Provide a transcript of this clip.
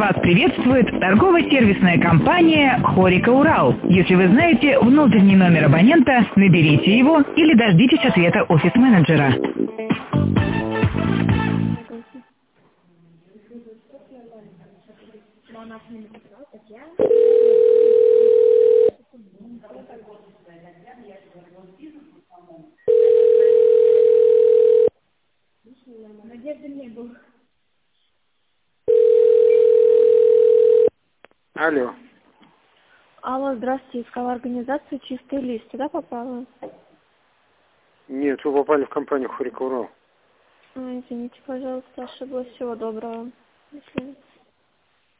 Вас приветствует торгово-сервисная компания «Хорика Урал». Если вы знаете внутренний номер абонента, наберите его или дождитесь ответа офис-менеджера. Алло. Алло, здравствуйте, искала организацию «Чистый лист». Сюда попала? Нет, вы попали в компанию «Хорика Урал». Извините, пожалуйста, ошиблась. Всего доброго. До свидания.